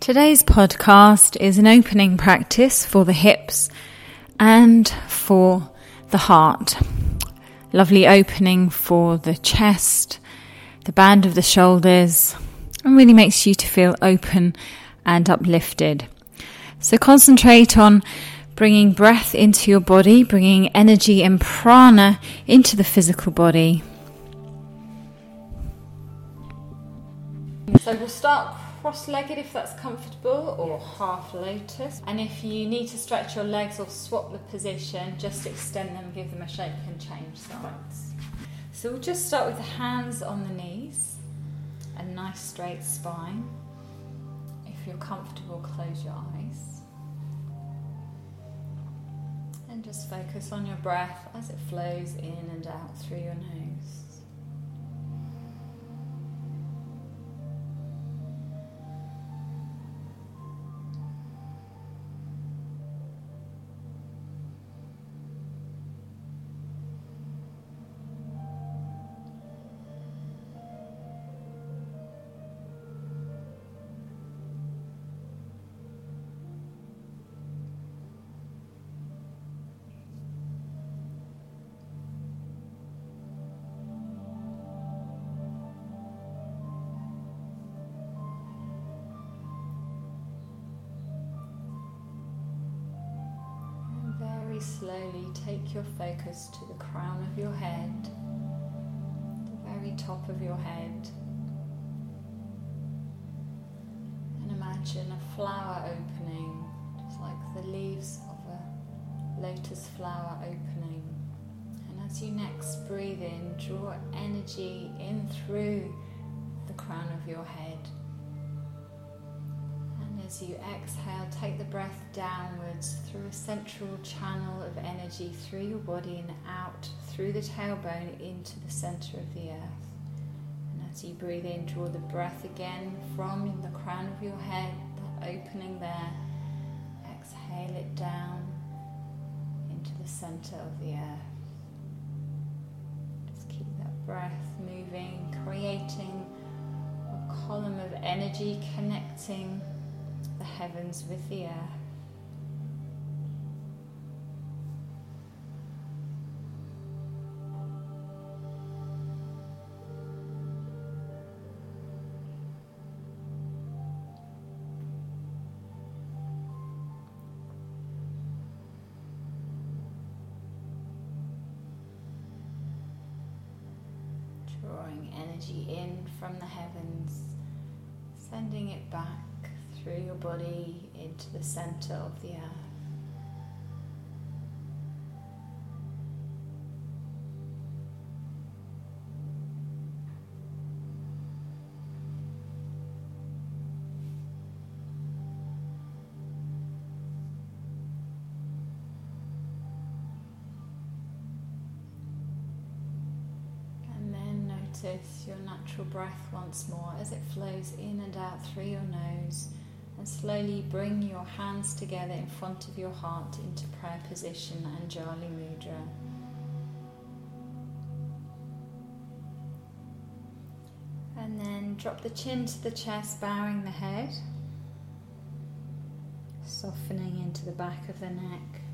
Today's podcast is an opening practice for the hips and for the heart. Lovely opening for the chest, the band of the shoulders, and really makes you to feel open and uplifted. So concentrate on bringing breath into your body, bringing energy and prana into the physical body. So we'll start cross-legged if that's comfortable, or half lotus. And if you need to stretch your legs or swap the position, just extend them, give them a shake and change sides. So we'll just start with the hands on the knees, a nice straight spine. If you're comfortable, close your eyes. And just focus on your breath as it flows in and out through your nose. Slowly take your focus to the crown of your head, the very top of your head, and imagine a flower opening, just like the leaves of a lotus flower opening. And as you next breathe in, draw energy in through the crown of your head. As you exhale, take the breath downwards through a central channel of energy through your body and out through the tailbone into the center of the earth. And as you breathe in, draw the breath again from the crown of your head, that opening there. Exhale it down into the center of the earth. Just keep that breath moving, creating a column of energy connecting the heavens with the earth. Drawing energy in from the heavens, sending it back through your body into the center of the earth. And then notice your natural breath once more as it flows in and out through your nose. And slowly bring your hands together in front of your heart into prayer position, Anjali Mudra. And then drop the chin to the chest, bowing the head, softening into the back of the neck.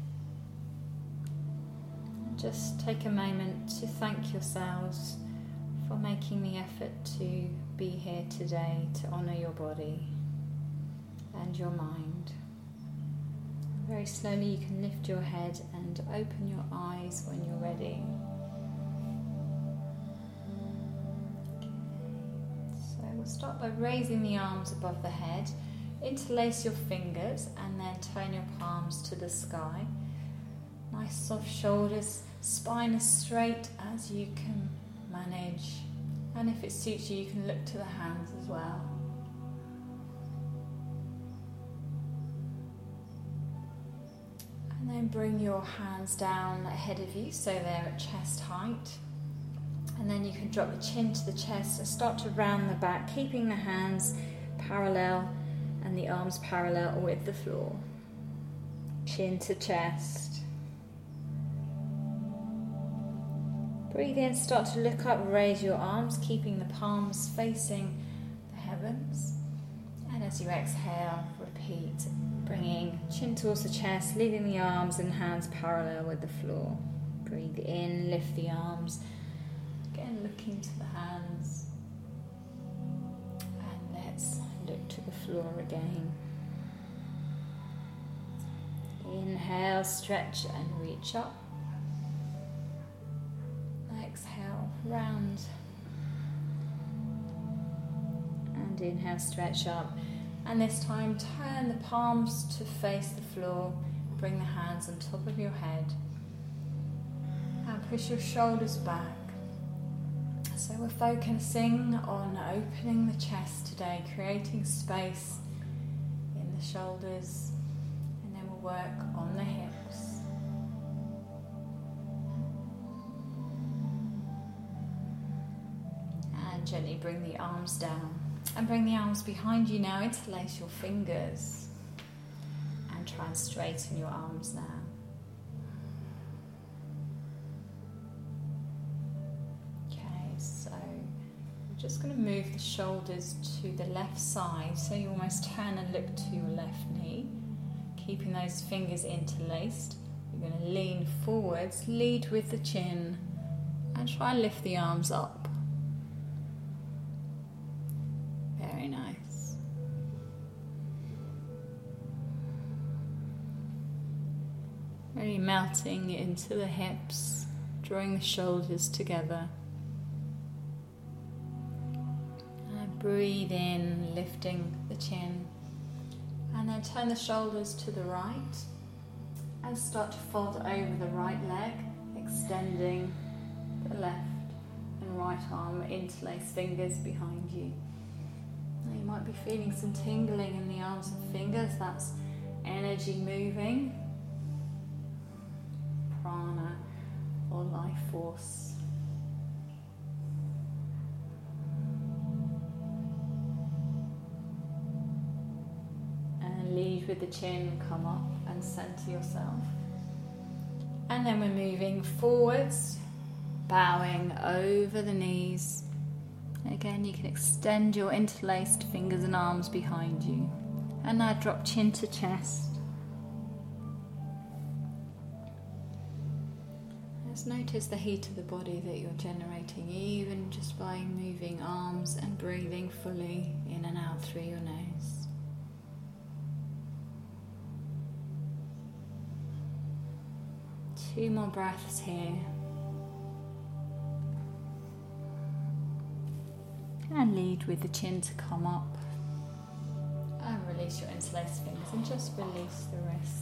And just take a moment to thank yourselves for making the effort to be here today to honor your body and your mind. Very slowly you can lift your head and open your eyes when you're ready. Okay. So we'll start by raising the arms above the head, interlace your fingers and then turn your palms to the sky. Nice soft shoulders, spine as straight as you can manage, and if it suits you, you can look to the hands as well. And then bring your hands down ahead of you so they're at chest height. And then you can drop the chin to the chest and start to round the back, keeping the hands parallel and the arms parallel with the floor. Chin to chest. Breathe in, start to look up, raise your arms, keeping the palms facing the heavens. And as you exhale, repeat, bringing chin towards the chest, leaving the arms and hands parallel with the floor. Breathe in, lift the arms, again looking to the hands. And let's look to the floor again. Inhale, stretch and reach up. Exhale, round. And inhale, stretch up. And this time, turn the palms to face the floor. Bring the hands on top of your head. And push your shoulders back. So we're focusing on opening the chest today, creating space in the shoulders. And then we'll work on the hips. And gently bring the arms down. And bring the arms behind you now, interlace your fingers and try and straighten your arms now. Okay, so we're just going to move the shoulders to the left side, so you almost turn and look to your left knee, keeping those fingers interlaced. You're going to lean forwards, lead with the chin and try and lift the arms up. Very nice. Really melting into the hips, drawing the shoulders together. And breathe in, lifting the chin. And then turn the shoulders to the right and start to fold over the right leg, extending the left and right arm, interlace fingers behind you. You might be feeling some tingling in the arms and fingers. That's energy moving, prana or life force. And lead with the chin, come up and center yourself. And then we're moving forwards, bowing over the knees. Again, you can extend your interlaced fingers and arms behind you. And now drop chin to chest. Just notice the heat of the body that you're generating, even just by moving arms and breathing fully in and out through your nose. Two more breaths here. And lead with the chin to come up. And release your interlaced fingers and just release the wrists.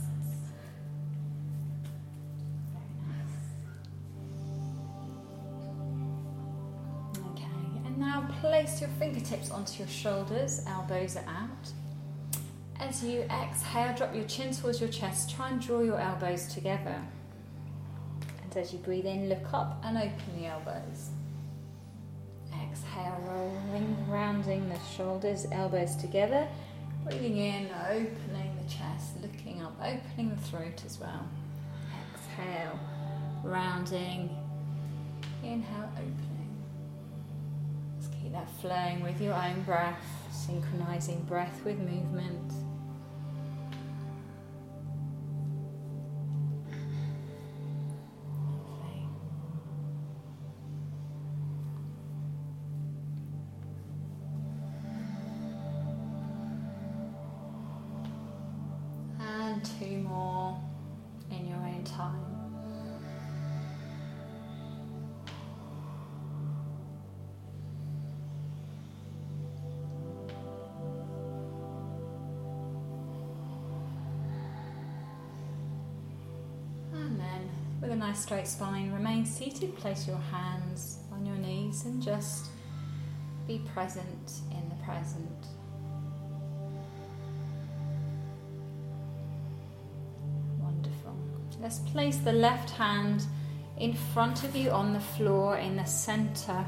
Very nice. Okay, and now place your fingertips onto your shoulders, elbows are out. As you exhale, drop your chin towards your chest, try and draw your elbows together. And as you breathe in, look up and open the elbows. Exhale, rolling, rounding the shoulders, elbows together. Breathing in, opening the chest, looking up, opening the throat as well. Exhale, rounding. Inhale, opening. Just keep that flowing with your own breath, synchronizing breath with movement. Two more in your own time. And then, with a nice straight spine, remain seated. Place your hands on your knees and just be present in the present. Let's place the left hand in front of you on the floor in the center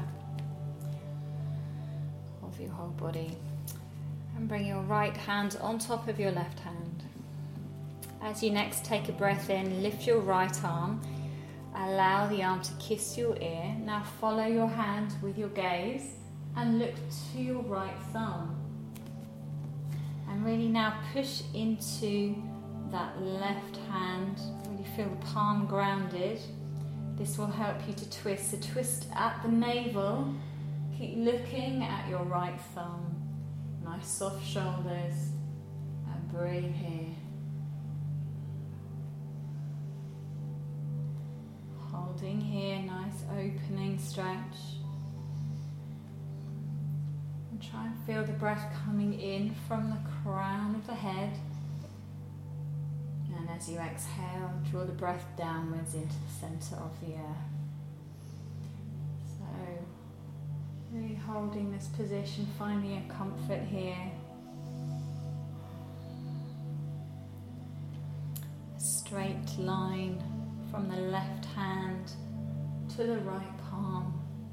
of your whole body. And bring your right hand on top of your left hand. As you next take a breath in, lift your right arm. Allow the arm to kiss your ear. Now follow your hand with your gaze and look to your right thumb. And really now push into that left hand. Really feel the palm grounded. This will help you to twist. So twist at the navel. Keep looking at your right thumb. Nice soft shoulders. And breathe here. Holding here, nice opening stretch. And try and feel the breath coming in from the crown of the head. And as you exhale, draw the breath downwards into the centre of the earth. So, really holding this position, finding a comfort here. A straight line from the left hand to the right palm.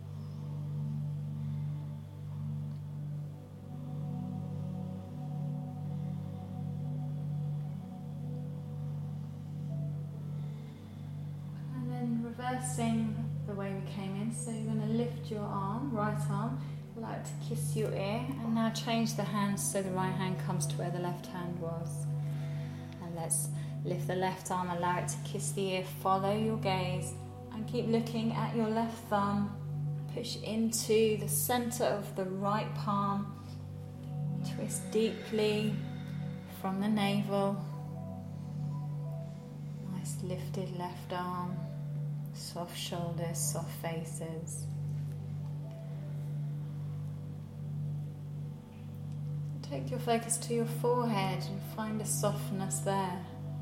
And then reversing the way we came in. So you're going to lift your arm, right arm, allow it to kiss your ear, and now change the hands so the right hand comes to where the left hand was. And let's lift the left arm, allow it to kiss the ear, follow your gaze, and keep looking at your left thumb. Push into the centre of the right palm. Twist deeply from the navel. Nice lifted left arm. Soft shoulders, soft faces. Take your focus to your forehead and find a softness there.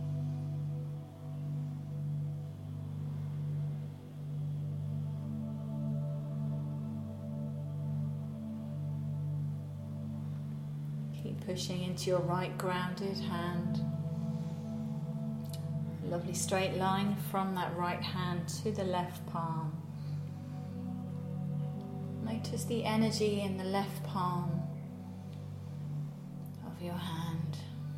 Keep pushing into your right grounded hand. A lovely straight line from that right hand to the left palm. Notice the energy in the left palm of your hand.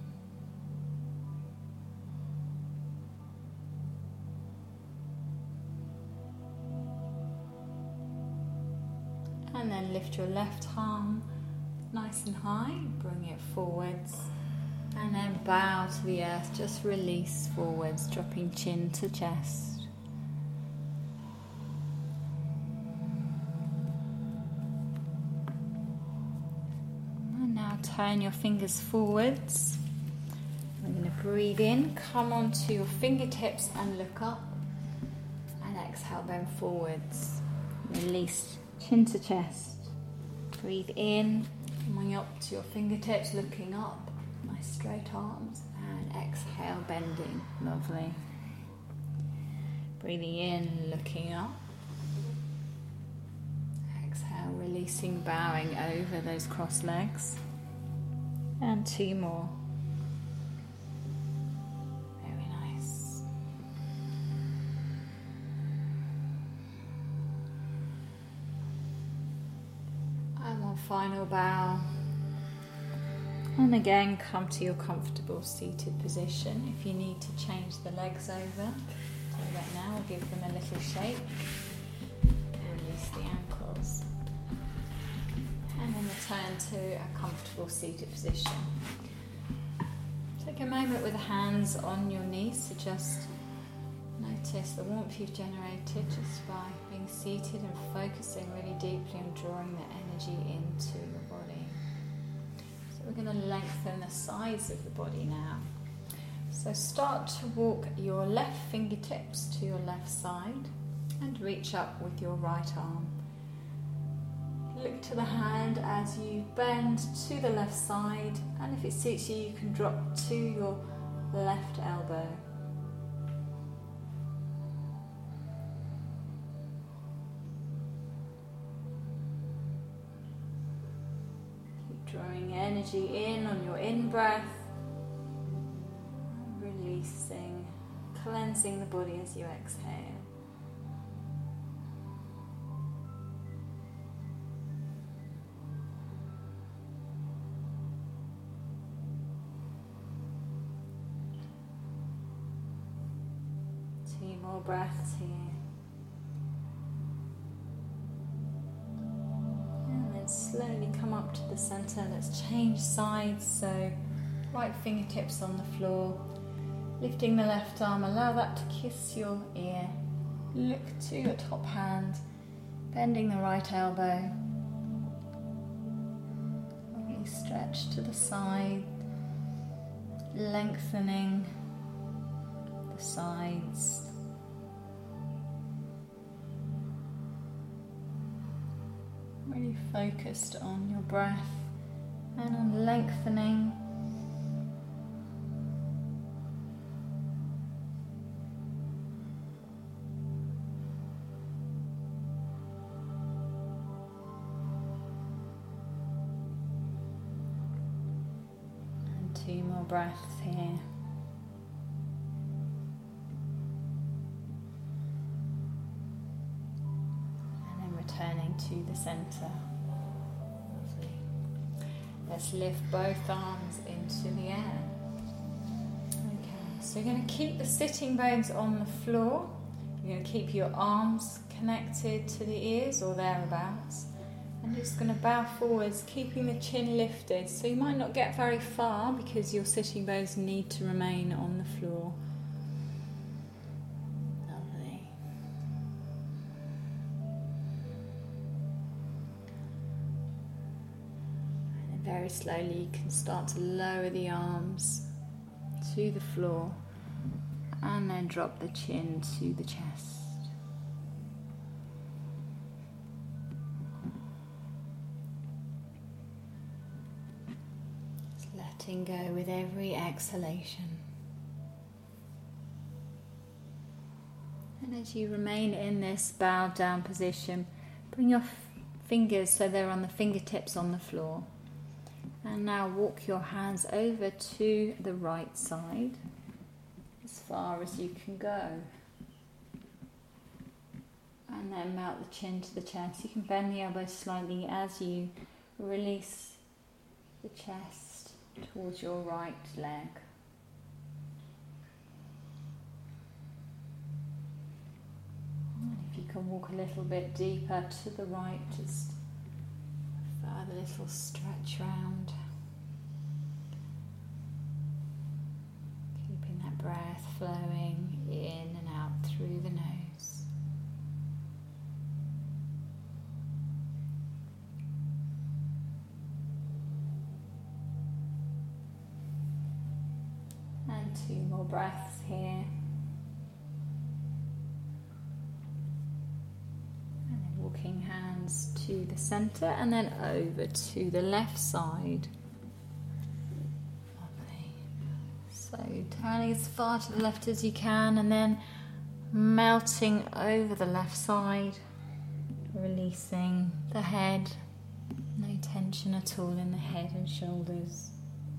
And then lift your left arm nice and high, bring it forwards, and then bow to the earth, just release forwards, dropping chin to chest. And now turn your fingers forwards. We're going to breathe in, come onto your fingertips and look up, and exhale them forwards. Release chin to chest. Breathe in. Coming up to your fingertips, looking up, nice straight arms, and exhale, bending, lovely. Breathing in, looking up. Exhale, releasing, bowing over those crossed legs. And two more. Very nice. And one final bow. And again, come to your comfortable seated position. If you need to change the legs over, do that now, give them a little shake. Release the ankles. And then return to a comfortable seated position. Take a moment with the hands on your knees to just notice the warmth you've generated just by being seated and focusing really deeply on drawing the energy into your body. So we're going to lengthen the sides of the body now. So start to walk your left fingertips to your left side and reach up with your right arm. Look to the hand as you bend to the left side, and if it suits you, you can drop to your left elbow. Keep drawing energy in on your in-breath, releasing, cleansing the body as you exhale. More breaths here. And then slowly come up to the center. Let's change sides. So right fingertips on the floor. Lifting the left arm, allow that to kiss your ear. Look to your top hand, bending the right elbow. Really stretch to the side, lengthening the sides. Really focused on your breath and on lengthening. And 2 more breaths here. Turning to the center. Lovely. Let's lift both arms into the air. Okay, so you're going to keep the sitting bones on the floor. You're going to keep your arms connected to the ears or thereabouts. And you're just going to bow forwards, keeping the chin lifted. So you might not get very far because your sitting bones need to remain on the floor. Very slowly you can start to lower the arms to the floor and then drop the chin to the chest. Just letting go with every exhalation. And as you remain in this bowed down position, bring your fingers so they're on the fingertips on the floor. And now walk your hands over to the right side as far as you can go. And then melt the chin to the chest. You can bend the elbows slightly as you release the chest towards your right leg. And if you can walk a little bit deeper to the right, just further little stretch round. Keeping that breath flowing in and out through the nose. And 2 more breaths here. Walking hands to the center and then over to the left side. Lovely. So turning as far to the left as you can and then melting over the left side, releasing the head. No tension at all in the head and shoulders.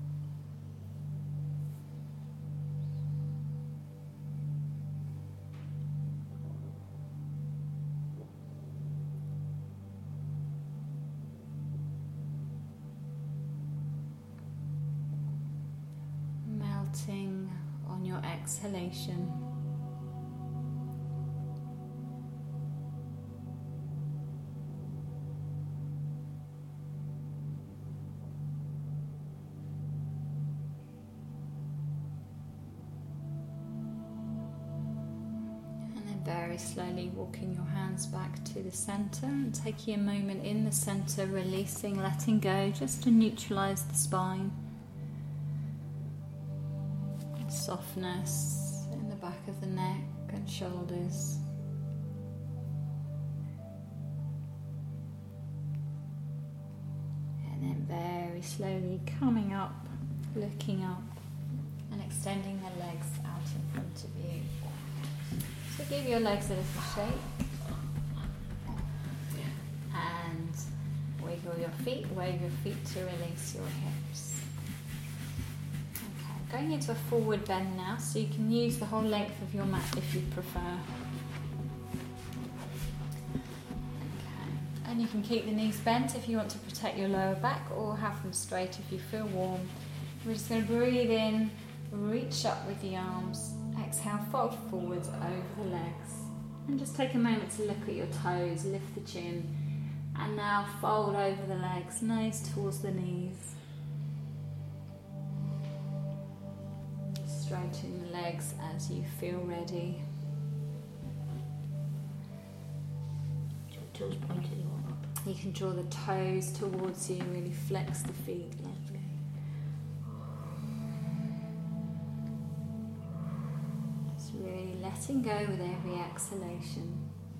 On your exhalation. And then very slowly walking your hands back to the center and taking a moment in the center, releasing, letting go, just to neutralize the spine. Softness in the back of the neck and shoulders. And then very slowly coming up, looking up and extending the legs out in front of you. So give your legs a little shake and wiggle your feet, wave your feet to release your hips. Going into a forward bend now, so you can use the whole length of your mat if you prefer. Okay. And you can keep the knees bent if you want to protect your lower back, or have them straight if you feel warm. We're just going to breathe in, reach up with the arms, exhale, fold forwards over the legs. And just take a moment to look at your toes, lift the chin, and now fold over the legs, nose towards the knees. straighten the legs as you feel ready. Toes pointed, you want up. You can draw the toes towards you, really flex the feet. Lovely. Just really letting go with every exhalation.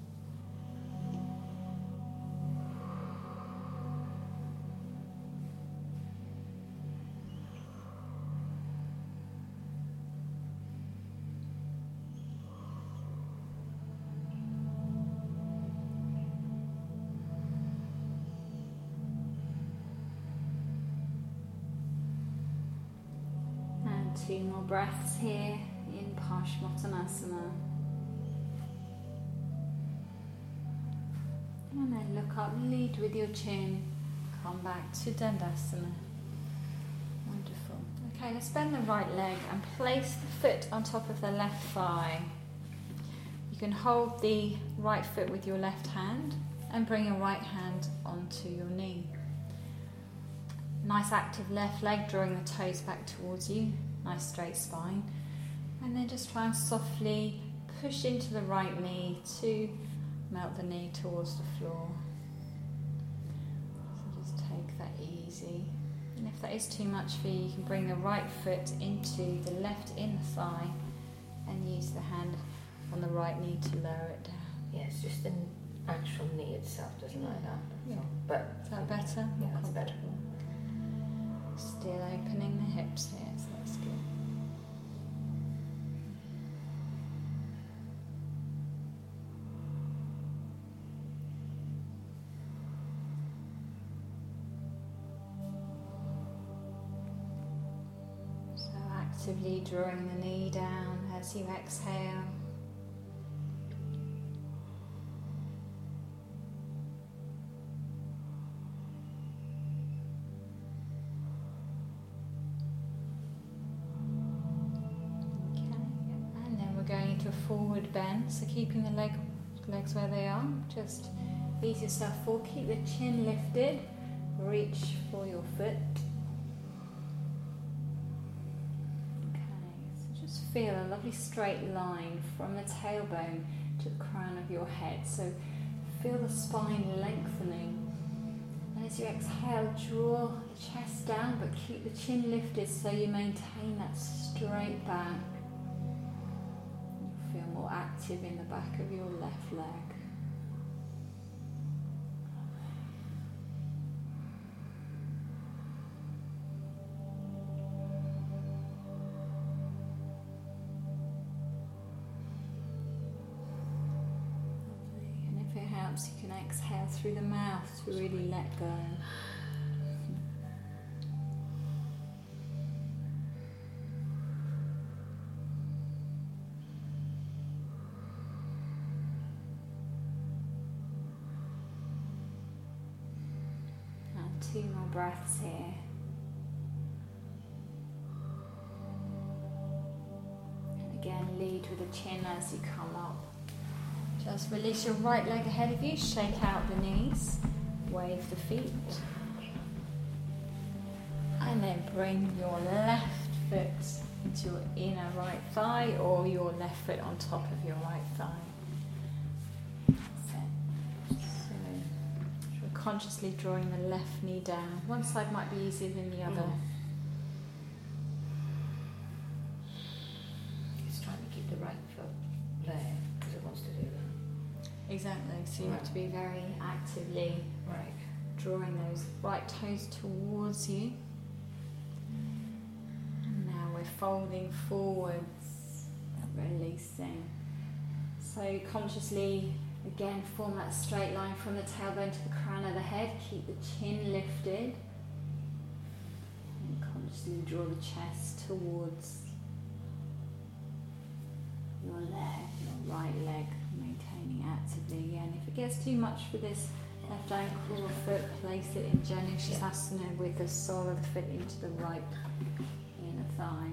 Two more breaths here in Paschimottanasana. And then look up, lead with your chin, come back to Dandasana. Wonderful. Okay, let's bend the right leg and place the foot on top of the left thigh. You can hold the right foot with your left hand and bring your right hand onto your knee. Nice active left leg, drawing the toes back towards you. Nice straight spine, and then just try and softly push into the right knee to melt the knee towards the floor. So just take that easy, and if that is too much for you, you can bring the right foot into the left inner thigh and use the hand on the right knee to lower it down. Yeah, it's just the actual knee itself doesn't like that. Yeah. So, but Is that better? yeah, that's better. Still opening the hips here, so that's good. So actively drawing the knee down as you exhale. Going into a forward bend, so keeping the legs where they are, just ease yourself forward, keep the chin lifted, reach for your foot. Okay, so just feel a lovely straight line from the tailbone to the crown of your head, so feel the spine lengthening, and as you exhale, draw the chest down but keep the chin lifted so you maintain that straight back. Feel more active in the back of your left leg. And if it helps, you can exhale through the mouth to really let go. Two more breaths here. And again, lead with the chin as you come up. Just release your right leg ahead of you, shake out the knees, wave the feet. And then bring your left foot into your inner right thigh or your left foot on top of your right thigh. Consciously drawing the left knee down. One side might be easier than the other. It's trying to keep the right foot there because it wants to do that. Exactly, so you have to be very actively drawing those right toes towards you. And now we're folding forwards, releasing. So consciously again, form that straight line from the tailbone to the crown of the head. Keep the chin lifted. And consciously draw the chest towards your leg, your right leg, maintaining actively. And if it gets too much for this left ankle or foot, place it in Janu Sirsasana with the sole of the foot into the right inner thigh.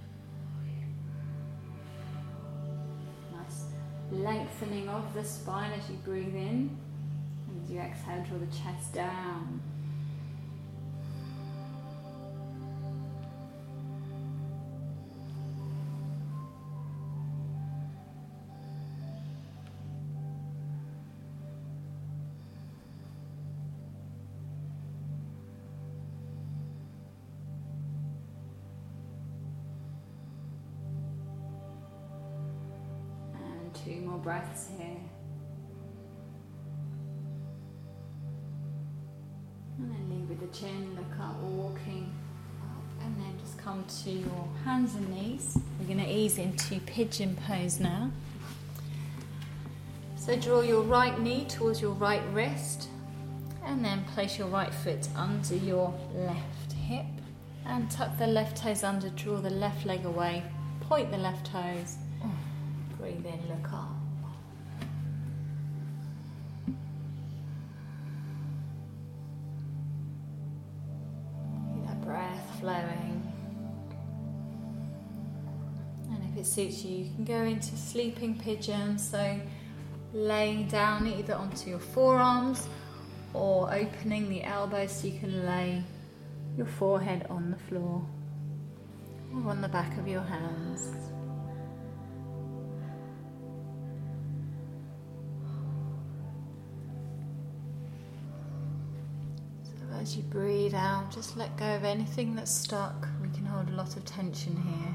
Lengthening of the spine as you breathe in, and as you exhale, draw the chest down. 2 more breaths here. And then lead with the chin, look up, walking up, and then just come to your hands and knees. We're going to ease into pigeon pose now. So draw your right knee towards your right wrist, and then place your right foot under your left hip, and tuck the left toes under, draw the left leg away, point the left toes, breathe in, look up. Breath flowing. And if it suits you, you can go into sleeping pigeon, so laying down either onto your forearms or opening the elbows so you can lay your forehead on the floor or on the back of your hands. As you breathe out, just let go of anything that's stuck. We can hold a lot of tension here.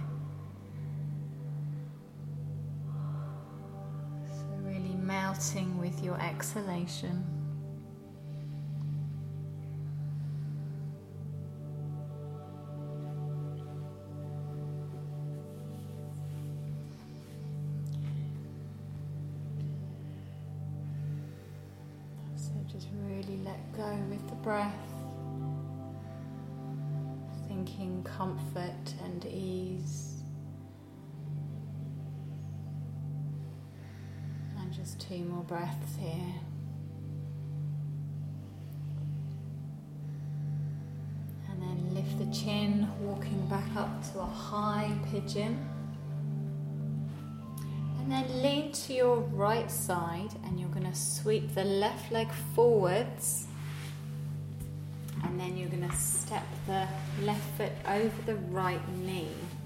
So really melting with your exhalation. So just really let go with the breath. Thinking comfort and ease. And just 2 more breaths here. And then lift the chin, walking back up to a high pigeon. And then lean to your right side, and you're going to sweep the left leg forwards. And then you're going to step the left foot over the right knee.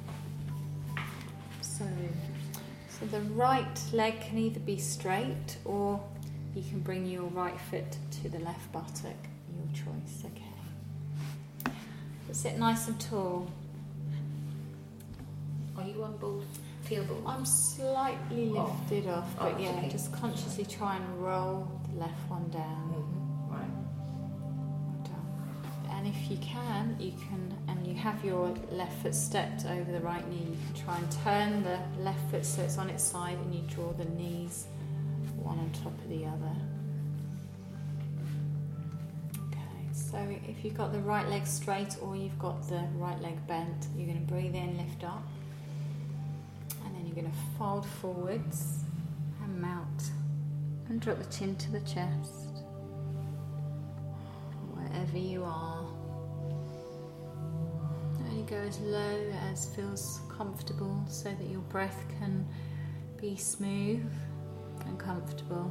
So the right leg can either be straight, or you can bring your right foot to the left buttock. Your choice, okay. But sit nice and tall. Are you on both? Feel both? I'm slightly lifted off, but yeah, okay. Just consciously try and roll the left one down. Right. And if you can, and you have your left foot stepped over the right knee, you can try and turn the left foot so it's on its side, and you draw the knees one on top of the other. Okay, so if you've got the right leg straight or you've got the right leg bent, you're going to breathe in, lift up, and then you're going to fold forwards and mount, and drop the chin to the chest. Wherever you are, only go as low as feels comfortable so that your breath can be smooth and comfortable.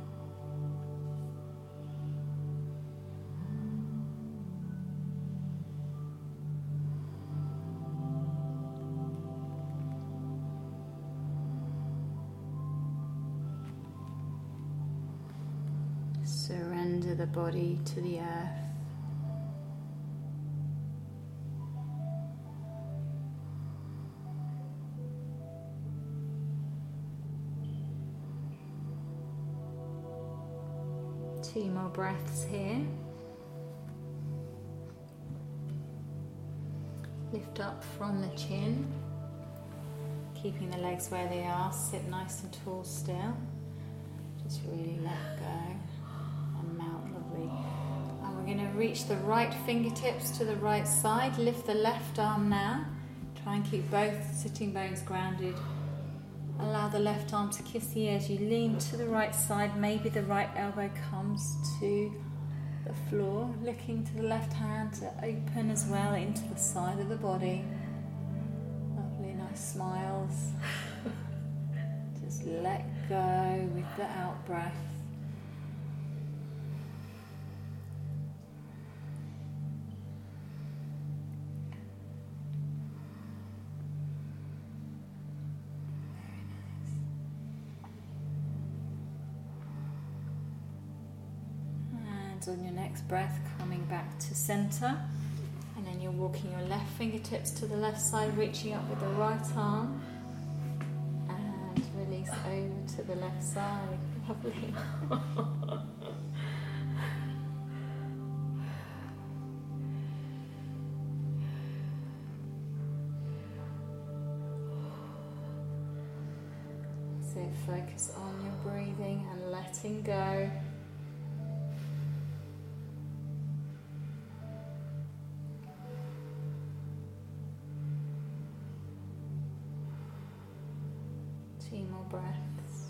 Surrender the body to the earth. Two more breaths here. Lift up from the chin, keeping the legs where they are. Sit nice and tall still. Just really let go and mount, lovely. And we're going to reach the right fingertips to the right side. Lift the left arm now. Try and keep both sitting bones grounded. Allow the left arm to kiss the edge. You lean to the right side. Maybe the right elbow comes to the floor. Looking to the left hand to open as well into the side of the body. Lovely, nice smiles. Just let go with the out breath. On your next breath, coming back to center, and then you're walking your left fingertips to the left side, reaching up with the right arm, and and release over to the left side. Lovely. So focus on your breathing and letting go. Two more breaths.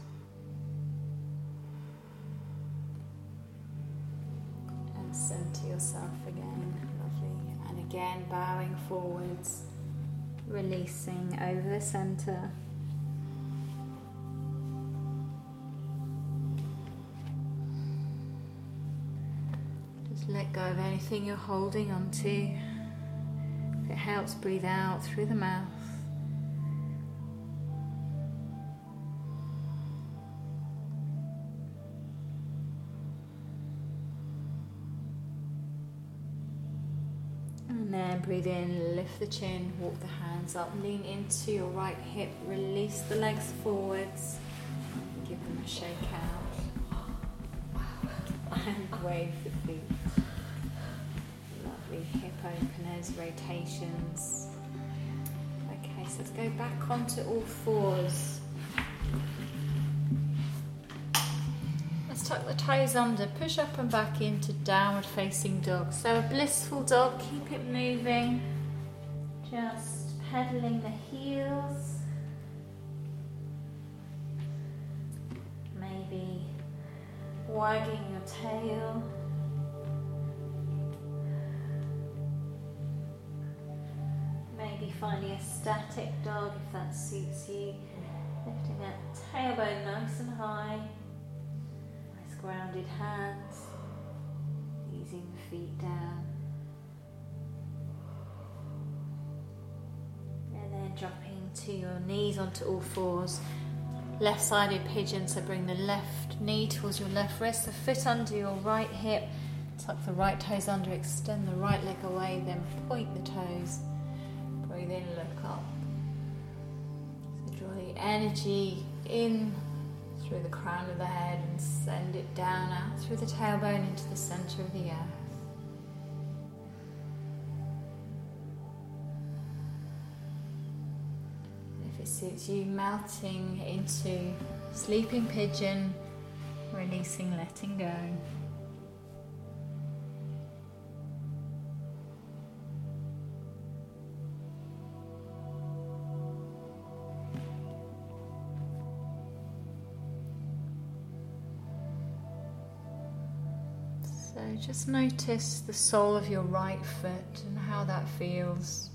And center yourself again. Lovely. And again, bowing forwards, releasing over the center. Just let go of anything you're holding onto. If it helps, breathe out through the mouth. And then breathe in, lift the chin, walk the hands up, lean into your right hip, release the legs forwards, give them a shake out, and wave the feet. Lovely hip openers, rotations. Okay, so let's go back onto all fours. Let's tuck the toes under, push up and back into downward facing dog. So a blissful dog, keep it moving, just pedaling the heels, maybe wagging your tail, maybe finding a static dog if that suits you, lifting that tailbone nice and high. Grounded hands, easing the feet down, and then dropping to your knees onto all fours. Left-sided pigeon, so bring the left knee towards your left wrist, the foot under your right hip, tuck the right toes under, extend the right leg away, then point the toes. Breathe in, look up. So draw the energy in through the crown of the head and send it down out through the tailbone into the center of the earth. And if it suits you, melting into sleeping pigeon, releasing, letting go. So just notice the sole of your right foot and how that feels.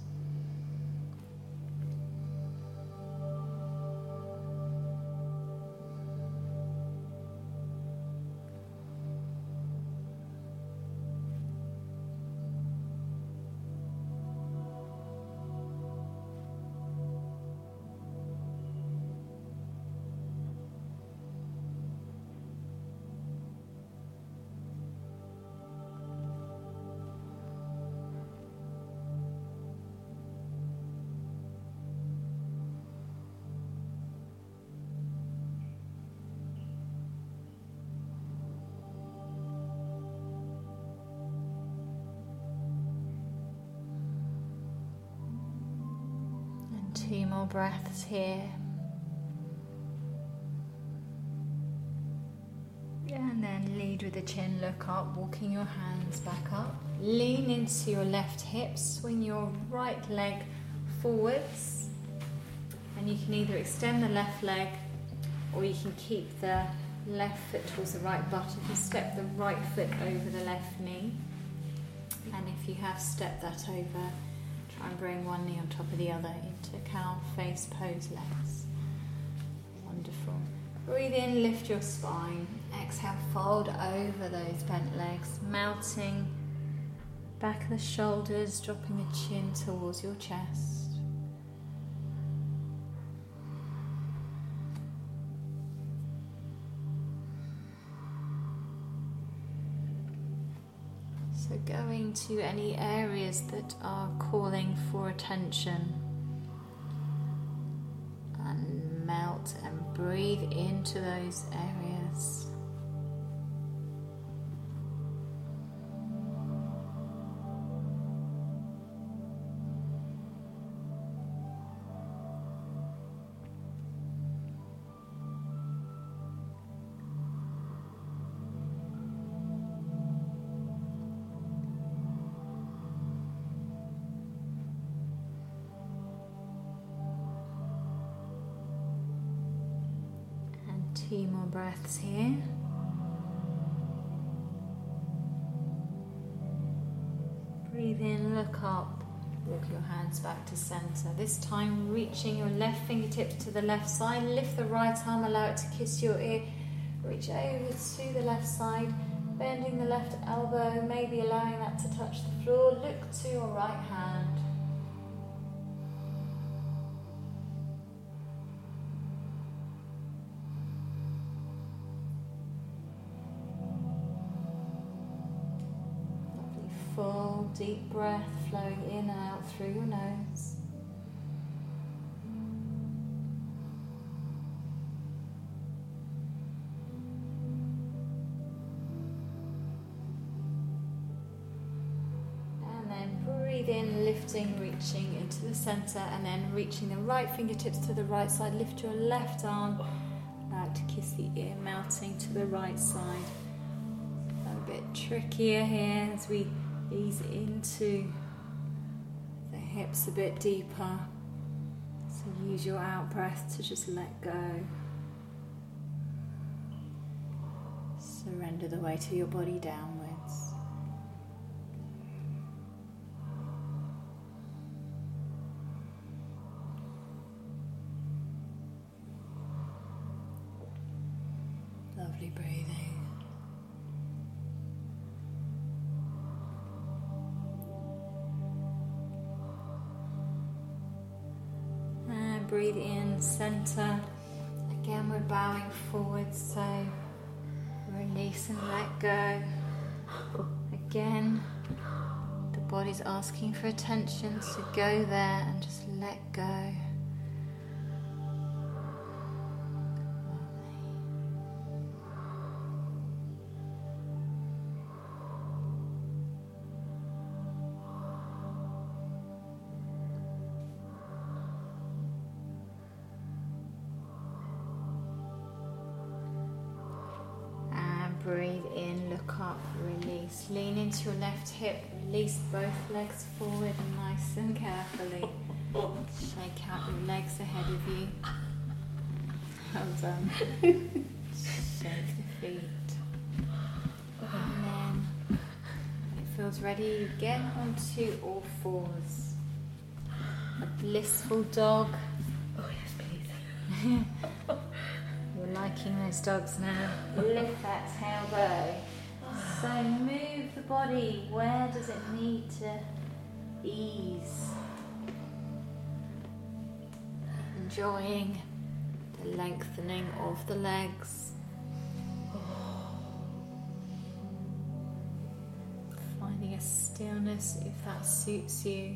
Two more breaths here. And then lead with the chin, look up, walking your hands back up. Lean into your left hip, swing your right leg forwards. And you can either extend the left leg or you can keep the left foot towards the right butt. If you step the right foot over the left knee. And if you have stepped that over, try and bring one knee on top of the other into cow face pose legs. Wonderful. Breathe in, lift your spine. Exhale, fold over those bent legs, melting back of the shoulders, dropping the chin towards your chest. So going to any areas that are calling for attention and melt and breathe into those areas. Two more breaths here. Breathe in, look up, walk your hands back to center. This time reaching your left fingertips to the left side. Lift the right arm, allow it to kiss your ear. Reach over to the left side, bending the left elbow, maybe allowing that to touch the floor. Look to your right hand. Full deep breath flowing in and out through your nose. And then breathe in, lifting, reaching into the center, and then reaching the right fingertips to the right side. Lift your left arm, allow it to kiss the ear, melting to the right side. A bit trickier here as we ease into the hips a bit deeper. So use your out breath to just let go. Surrender the weight of your body downwards. Lovely breathing. Breathe in, center. Again, we're bowing forward, so release and let go. Again, the body's asking for attention, so go there and just let go. Breathe in, look up, release. Lean into your left hip, release both legs forward nice and carefully. Shake out your legs ahead of you. Well done. Shake the feet. And then, when it feels ready, you get onto all fours. A blissful dog. Oh yes, please. You're liking those dogs now. Lift that tailbone. So move the body. Where does it need to ease? Enjoying the lengthening of the legs. Finding a stillness if that suits you.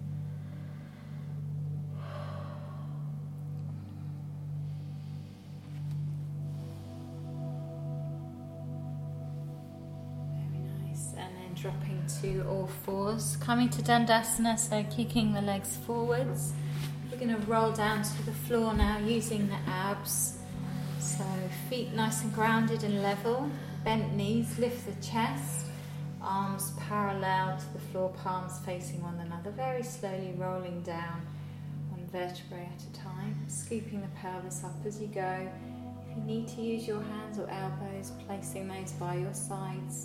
Dropping to all fours, coming to Dandasana, so kicking the legs forwards. We're going to roll down to the floor now using the abs. So feet nice and grounded and level, bent knees, lift the chest, arms parallel to the floor, palms facing one another, very slowly rolling down one vertebrae at a time, scooping the pelvis up as you go. If you need to use your hands or elbows, placing those by your sides.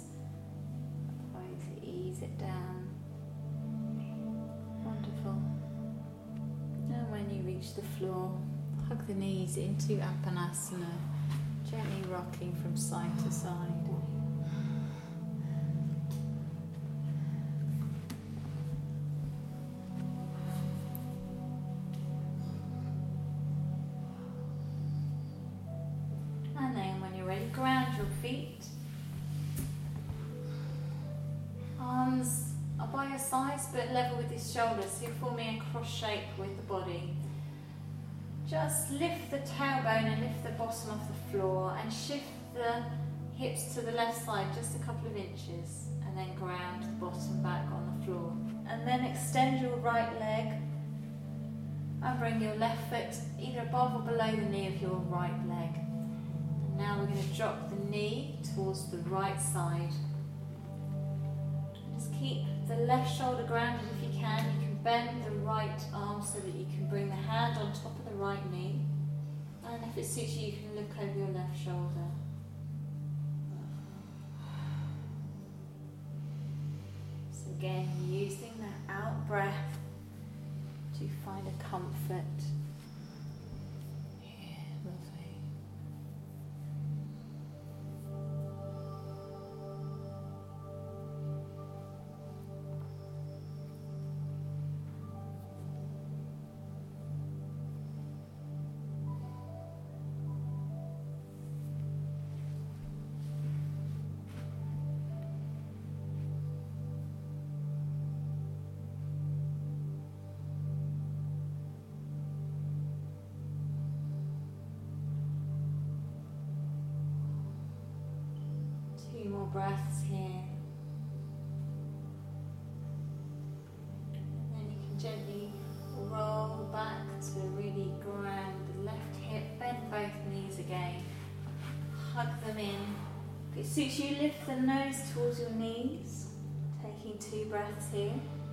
Ease it down. Wonderful. And when you reach the floor, hug the knees into Apanasana, gently rocking from side to side. And then when you're ready, ground your feet. Arms are by your sides but level with your shoulders, so you're forming a cross shape with the body. Just lift the tailbone and lift the bottom off the floor and shift the hips to the left side just a couple of inches, and then ground the bottom back on the floor. And then extend your right leg and bring your left foot either above or below the knee of your right leg. And now we're going to drop the knee towards the right side. Just keep the left shoulder grounded if you can. You can bend the right arm so that you can bring the hand on top of the right knee. And if it suits you, you can look over your left shoulder. So again, using that out breath to find a comfort. Yeah, lovely. 2 more breaths here. And then you can gently roll back to really ground the left hip, bend both knees again, hug them in. If it suits you, lift the nose towards your knees, taking 2 breaths here.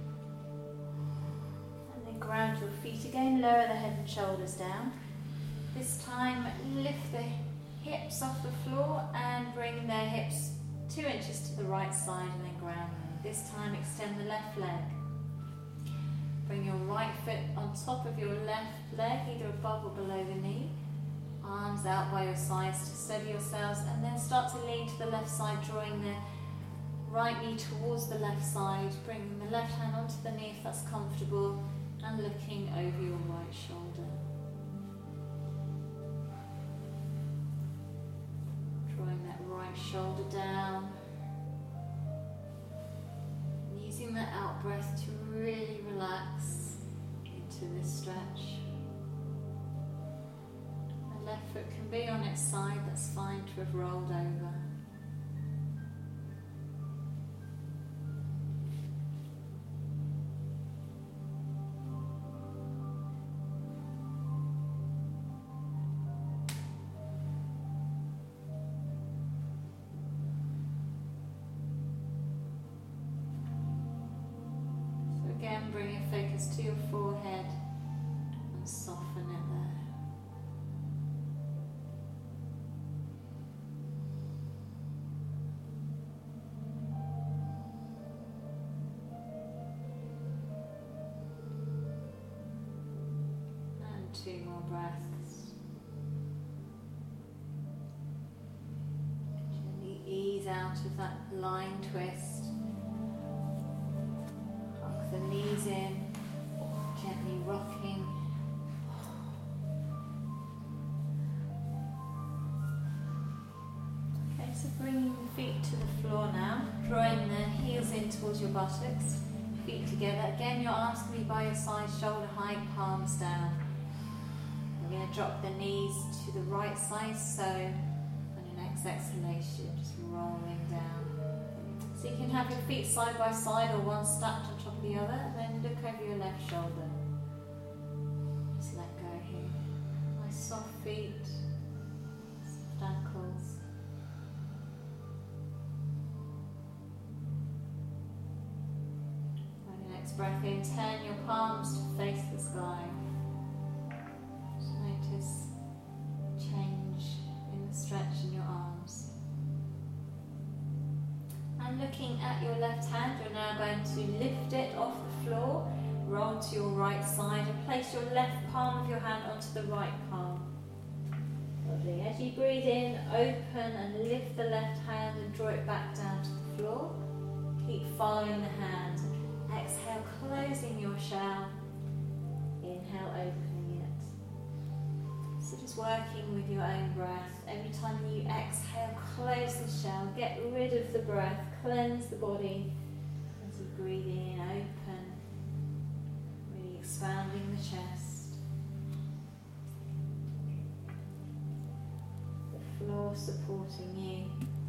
And then ground your feet again, lower the head and shoulders down. This time lift the hips off the floor and bring their hips 2 inches to the right side and then ground them. This time extend the left leg. Bring your right foot on top of your left leg, either above or below the knee. Arms out by your sides to steady yourselves, and then start to lean to the left side, drawing the right knee towards the left side, bringing the left hand onto the knee if that's comfortable, and looking over your right shoulder. Drawing that right shoulder down. Using that out breath to really relax into this stretch. The left foot can be on its side, that's fine to have rolled over. Again, bring your focus to your forehead and soften it there. And 2 more breaths. Gently ease out of that lying twist. The knees in, gently rocking. Okay, so bringing the feet to the floor now, drawing the heels in towards your buttocks, feet together. Again, your arms can be by your side, shoulder height, palms down. We're going to drop the knees to the right side, so on your next exhalation, just rolling down. So you can have your feet side by side or one stacked on top of the other, and then look over your left shoulder. Just let go here. Nice soft feet, soft ankles. On your next breath in, turn your palms to face the sky. Just notice change in the stretch in your arms. And looking at your left hand, you're now going to lift it off the floor, roll to your right side and place your left palm of your hand onto the right palm. Lovely. As you breathe in, open and lift the left hand and draw it back down to the floor. Keep following the hand. Exhale, closing your shell. Inhale, opening it. So just working with your own breath. Every time you exhale, close the shell, get rid of the breath, cleanse the body. As you breathe in, open, really expanding the chest. floor supporting you.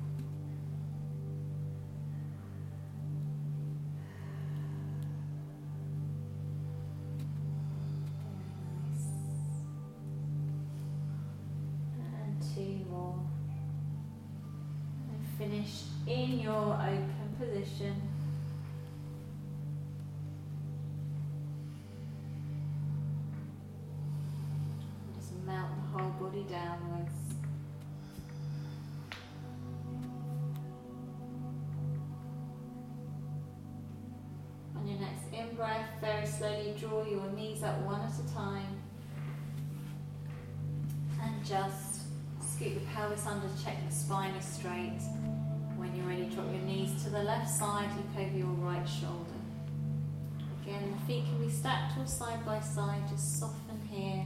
Two more, and finish in your open position. Just melt the whole body downwards. On your next in-breath, very slowly draw your knees up one at a time, and just scoot the pelvis under, check the spine is straight. When you're ready, drop your knees to the left side, look over your right shoulder. Again, the feet can be stacked or side by side, just soften here.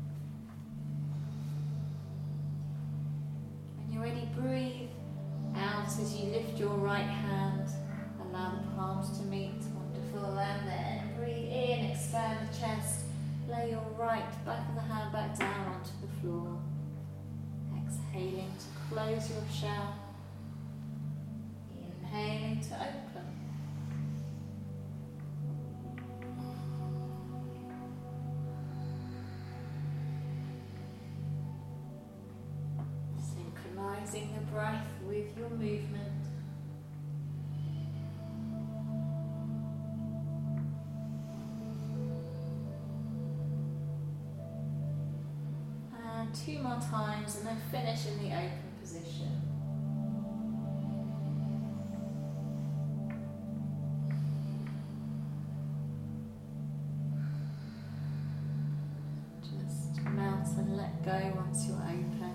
When you're ready, breathe out as you lift your right hand, allow the palms to meet, wonderful, and then breathe in, expand the chest, lay your right back of the hand back down onto the floor. Exhaling to close your shell, inhaling to open. Synchronizing the breath with your movement. Two more times and then finish in the open position. Just melt and let go once you're open.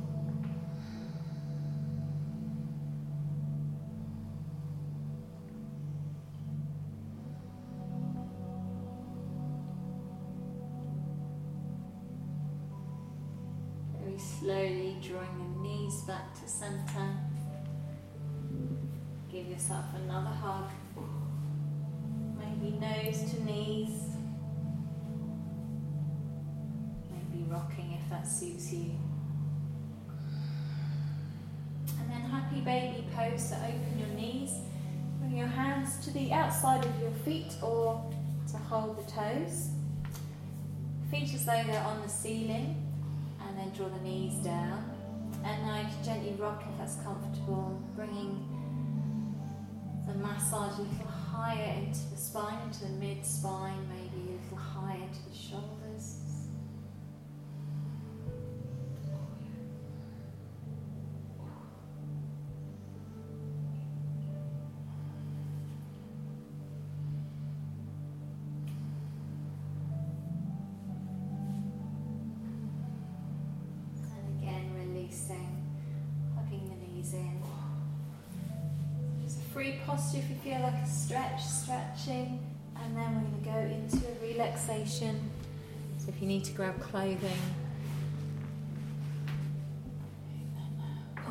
Slowly drawing the knees back to center. Give yourself another hug. Maybe nose to knees. Maybe rocking if that suits you. And then happy baby pose, so open your knees. Bring your hands to the outside of your feet or to hold the toes. Feet as though they're on the ceiling. And then draw the knees down. And now you can gently rock if that's comfortable, bringing the massage a little higher into the spine, into the mid-spine, maybe a little higher into the shoulders. Hugging the knees in. Just a free posture if you feel like a stretching, and then we're going to go into a relaxation. So if you need to grab clothing, and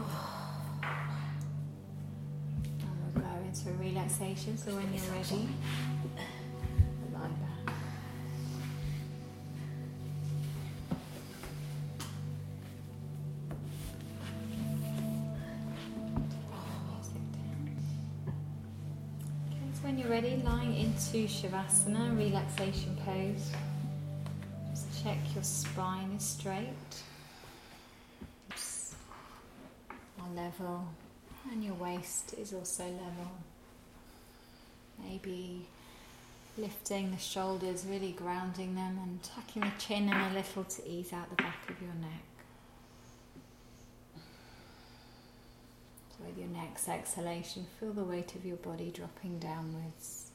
we'll go into a relaxation. So when you're ready, lie back. When you're ready, lying into Shavasana, relaxation pose. Just check your spine is straight, hips are level, and your waist is also level. Maybe lifting the shoulders, really grounding them, and tucking the chin in a little to ease out the back of your neck. With your next exhalation, feel the weight of your body dropping downwards.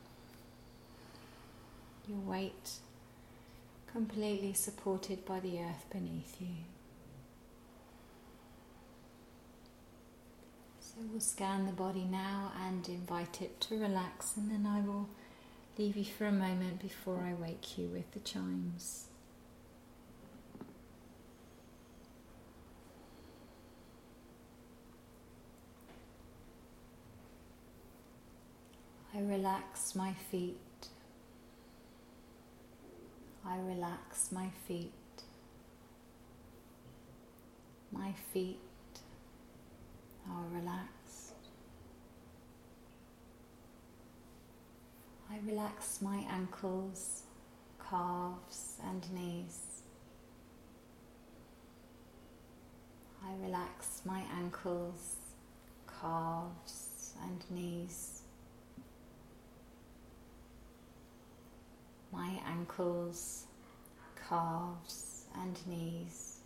Your weight completely supported by the earth beneath you. So we'll scan the body now and invite it to relax, and then I will leave you for a moment before I wake you with the chimes. I relax my feet. I relax my feet. My feet are relaxed. I relax my ankles, calves and knees. I relax my ankles, calves and knees. My ankles, calves and knees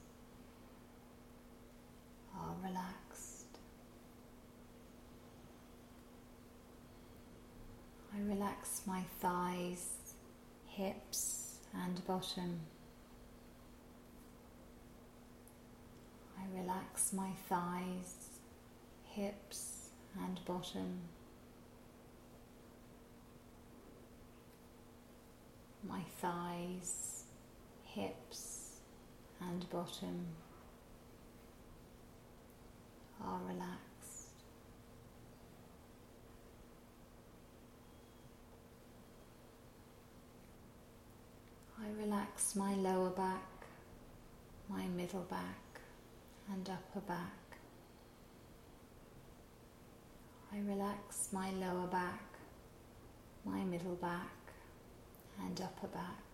are relaxed. I relax my thighs, hips and bottom. I relax my thighs, hips and bottom. My thighs, hips and bottom are relaxed. I relax my lower back, my middle back and upper back. I relax my lower back, my middle back and upper back.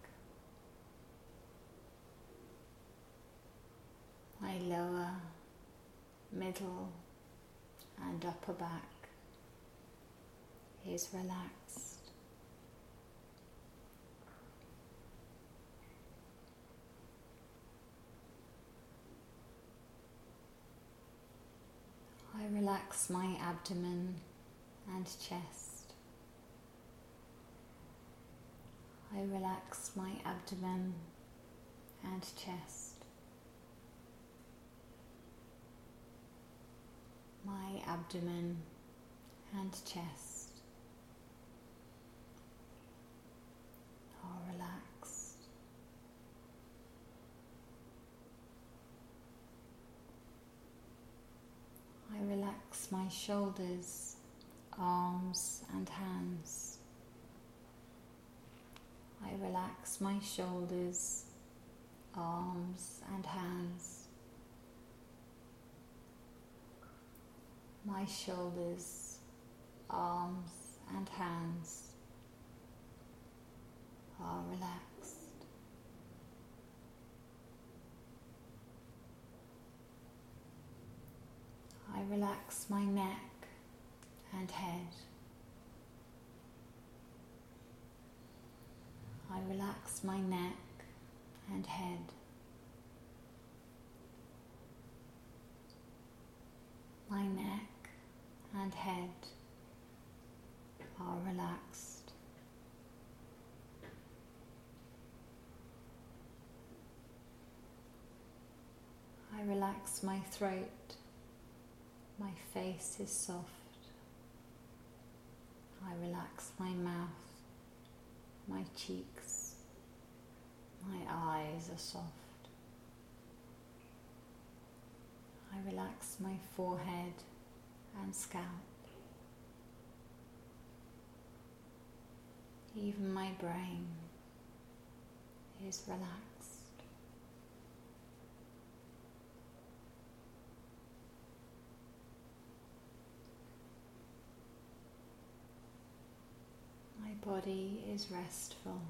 My lower, middle and upper back is relaxed. I relax my abdomen and chest. I relax my abdomen and chest. My abdomen and chest are relaxed. I relax my shoulders, arms and hands. I relax my shoulders, arms and hands. My shoulders, arms and hands are relaxed. I relax my neck and head. I relax my neck and head. My neck and head are relaxed. I relax my throat. My face is soft. I relax my mouth, my cheeks, my eyes are soft. I relax my forehead and scalp. Even my brain is relaxed. My body is restful,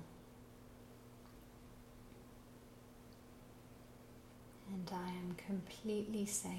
and I am completely safe.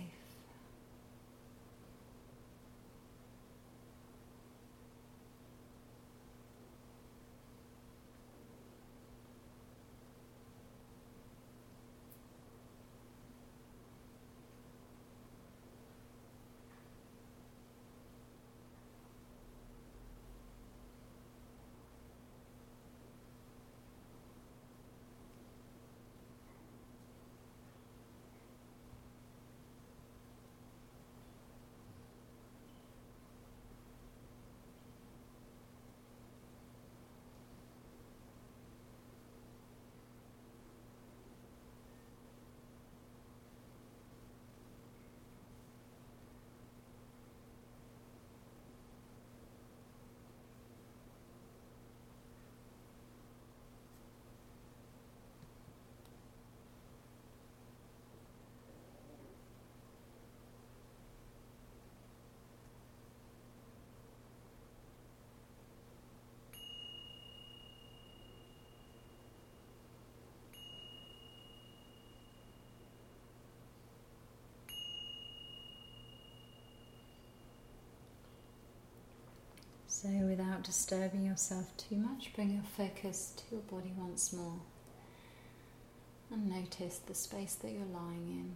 So without disturbing yourself too much, bring your focus to your body once more and notice the space that you're lying in.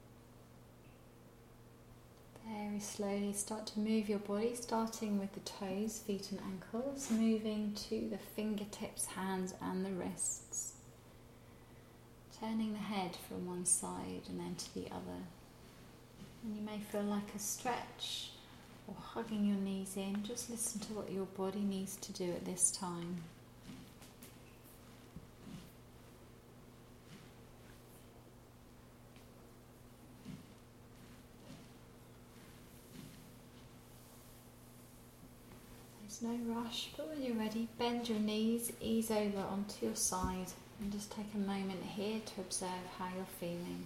Very slowly start to move your body, starting with the toes, feet and ankles, moving to the fingertips, hands and the wrists. Turning the head from one side and then to the other. And you may feel like a stretch or hugging your knees in. Just listen to what your body needs to do at this time. There's no rush, but when you're ready, bend your knees, ease over onto your side and just take a moment here to observe how you're feeling.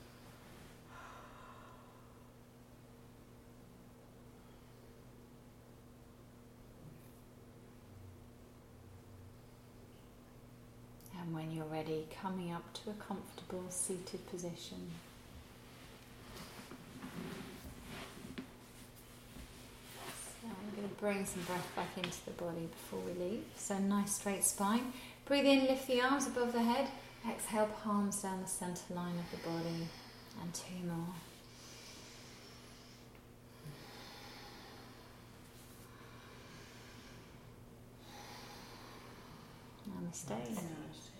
And when you're ready, coming up to a comfortable seated position. So I'm going to bring some breath back into the body before we leave. So nice straight spine. Breathe in, lift the arms above the head. Exhale, palms down the centre line of the body. And 2 more. Namaste.